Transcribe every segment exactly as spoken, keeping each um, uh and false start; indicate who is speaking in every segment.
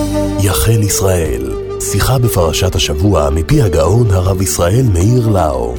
Speaker 1: יחל ישראל, שיחה בפרשת השבוע מפי הגאון הרב ישראל מאיר לאו.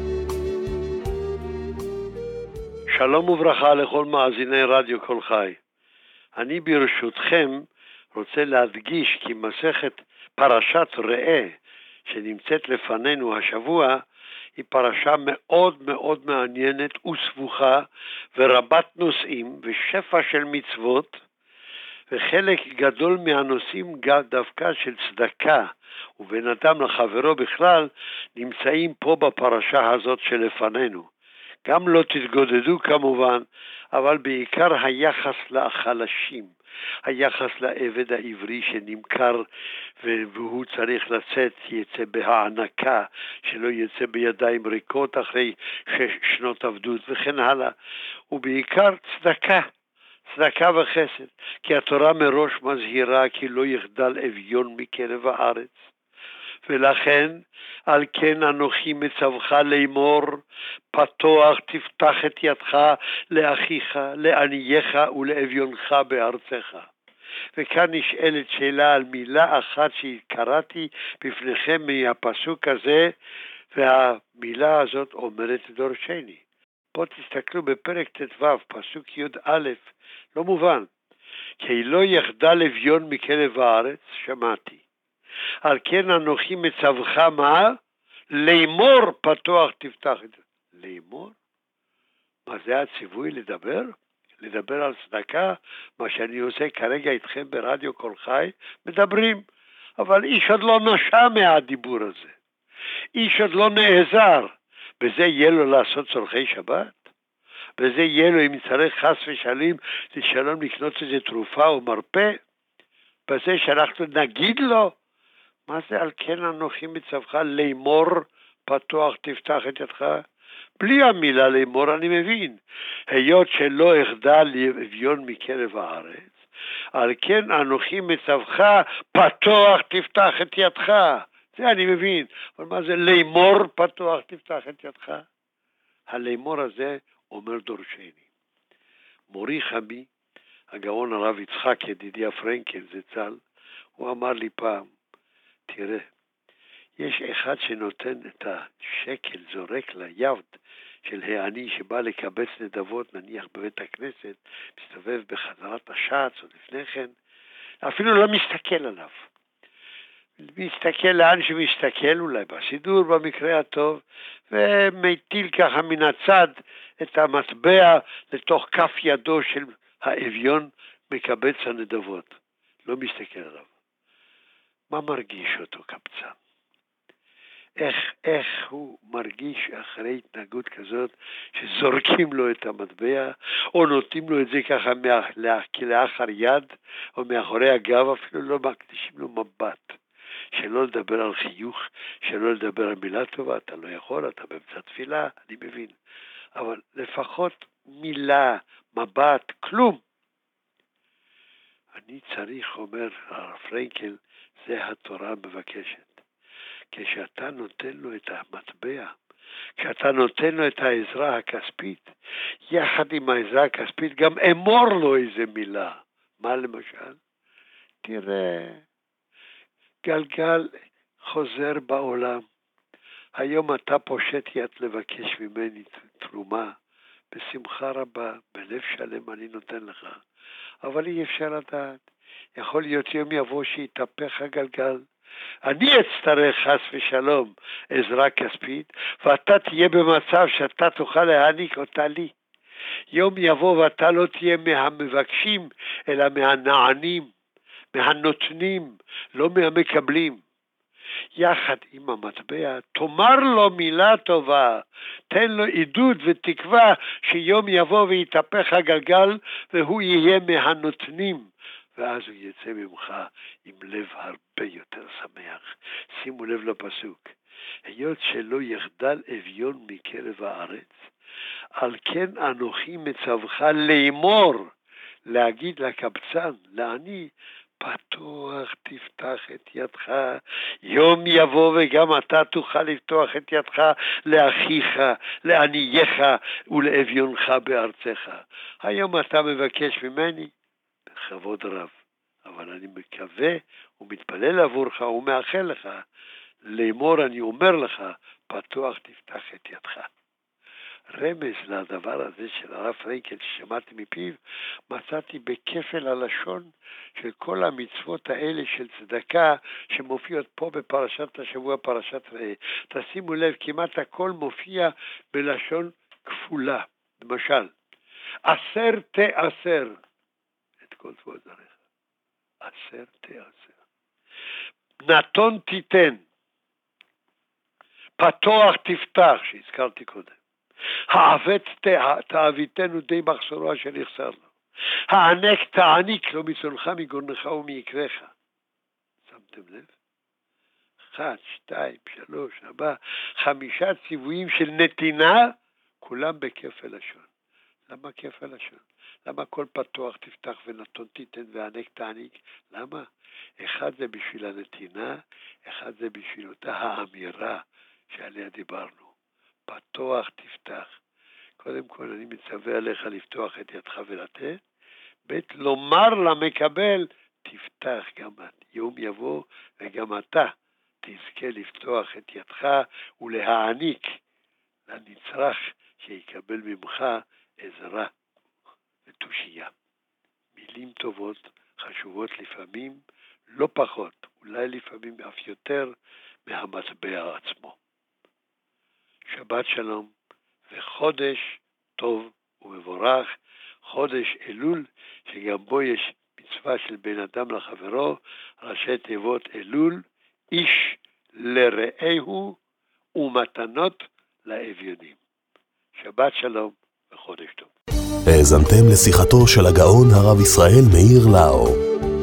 Speaker 2: שלום וברכה לכל מאזיני רדיו כל חי. אני ברשותכם רוצה להדגיש כי מסכת פרשת ראה שנמצאת לפנינו השבוע היא פרשה מאוד מאוד מעניינת וסבוכה ורבת נושאים ושפע של מצוות, וחלק גדול מהנושאים דווקא של צדקה ובין אדם לחברו בכלל נמצאים פה בפרשה הזאת שלפנינו. גם לא תתגודדו כמובן, אבל בעיקר היחס לחלשים, היחס לעבד העברי שנמכר והוא צריך לצאת, יצא בהענקה, שלא יצא בידיים ריקות אחרי שש שנות עבדות וכן הלאה, ובעיקר צדקה. צדקה וחסד, כי התורה מראש מזהירה כי לא יחדל אביון מקרב הארץ. ולכן, על כן אנוכי מצווך לאמור, פתוח תפתח את ידך לאחיך, לענייך ולאביונך בארצך. וכאן נשאלת שאלה על מילה אחת שקראתי בפניכם מהפסוק הזה, והמילה הזאת אומרת דורשני. פה תסתכלו בפרק ט"ו, פסוק י' א', לא מובן. כי לא יחדל אביון מקרב הארץ, שמעתי. על כן אנוכי מצווך מה? לאמור פתוח תפתח את זה. לאמור? מה זה הציווי לדבר? לדבר על צדקה? מה שאני עושה כרגע איתכם ברדיו כל חי, מדברים. אבל איש עוד לא נשע מהדיבור הזה. איש עוד לא נעזר. בזה יהיה לו לעשות צורכי שבת? וזה יהיה לו אם צריך חס ושלום, שלום לקנות איזה תרופה או מרפא? בזה שאנחנו נגיד לו, מה זה על כן אנוכי מצווך לאמור פתוח תפתח את ידך? בלי המילה לאמור אני מבין. היות שלא יחדל אביון מקרב הארץ, על כן אנוכי מצווך פתוח תפתח את ידך. זה אני מבין. אבל מה זה לאמור פתוח תפתח את ידך? הלאמור הזה אומר דורשני. מורי חמי, הגאון הרב יצחק ידידיה פרנקל זצ"ל, הוא אמר לי פעם, תראה, יש אחד שנותן את השקל, זורק ליד של העני שבא לקבץ נדבות, נניח בבית הכנסת, מסתובב בחזרת השץ או לפני כן, אפילו לא מסתכל עליו. מסתכל לאן שמסתכל, אולי בסידור במקרה הטוב, ומטיל ככה מן הצד את המטבע לתוך כף ידו של האביון מקבץ הנדבות. לא מסתכל עליו. מה מרגיש אותו קבצן? איך, איך הוא מרגיש אחרי התנהגות כזאת שזורקים לו את המטבע או נותנים לו את זה ככה כלאחר יד או מאחורי הגב, אפילו לא מקדישים לו מבט. שלא לדבר על חיוך, שלא לדבר על מילה טובה, אתה לא יכול, אתה באמצע תפילה, אני מבין. אבל לפחות מילה, מבט, כלום. אני צריך, אומר הרב פרנקל, זה התורה מבקשת. כשאתה נותן לו את המטבע, כשאתה נותן לו את העזרה הכספית, יחד עם העזרה הכספית גם אמור לו איזה מילה. מה למשל? תראה, גלגל חוזר בעולם. היום אתה פושט יד לבקש ממני תרומה, בשמחה רבה, בלב שלם אני נותן לך. אבל אי אפשר לדעת. יכול להיות יום יבוא שיתהפך הגלגל. אני אצטרך חס ושלום עזרה כספית, ואתה תהיה במצב שאתה תוכל להעניק אותה לי. יום יבוא ואתה לא תהיה מהמבקשים, אלא מהנענים, מהנותנים, לא מהמקבלים. יחד עם המטבע, תאמר לו מילה טובה, תן לו עידוד ותקווה שיום יבוא ויתהפך הגלגל והוא יהיה מהנותנים, ואז הוא יצא ממך עם לב הרבה יותר שמח. שימו לב לפסוק, היות שלא יחדל אביון מקרב הארץ, על כן אנוכי מצווך לאמור, להגיד לקבצן, לעני, פתוח תפתח את ידך, יום יבוא וגם אתה תוכל לפתוח את ידך לאחיך, לענייך ולאביונך בארצך. היום אתה מבקש ממני, בכבוד רב, אבל אבל אני מקווה ומתפלל עבורך ומאחל לך, לאמור אני אומר לך, פתוח תפתח את ידך. רמז לדבר הזה של הרב פרנקל ששמעתי מפיו, מצאתי בכפל הלשון של כל המצוות האלה של צדקה שמופיעות פה בפרשת השבוע, פרשת ראה. תשימו לב, כמעט הכל מופיע בלשון כפולה. למשל, עשר תעשר את כל צבאות זרעך. עשר תעשר. נתון תיתן. פתוח תפתח, שהזכרתי קודם. העבט תעביתנו די מחסורו אשר יחסר לו. הענק תעניק לו מצונך מגורנך ומיקרך. שמתם לב? אחד, שתיים, שלוש, ארבע, חמישה ציוויים של נתינה, כולם בכפל לשון. למה כפל לשון? למה כל פתוח תפתח ונתון תיתן והענק תעניק? למה? אחד זה בשביל הנתינה, אחד זה בשביל אותה האמירה שעליה דיברנו. פתוח תפתח. קודם כל אני מצווה עליך לפתוח את ידך ולתת, בית לומר למקבל, תפתח גם יום יבוא וגם אתה תזכה לפתוח את ידך ולהעניק לנצרך שיקבל ממך עזרה ותושייה. מילים טובות, חשובות לפעמים, לא פחות, אולי לפעמים אף יותר מהמטבע עצמו. שבת שלום וחודש טוב ומבורך, חודש אלול, שגם בו יש מצווה של בן אדם לחברו, ראשי תיבות אלול, איש לרעהו ומתנות לאביונים. שבת שלום וחודש טוב.
Speaker 1: האזנתם לשיחתו של הגאון הרב ישראל מאיר לאו.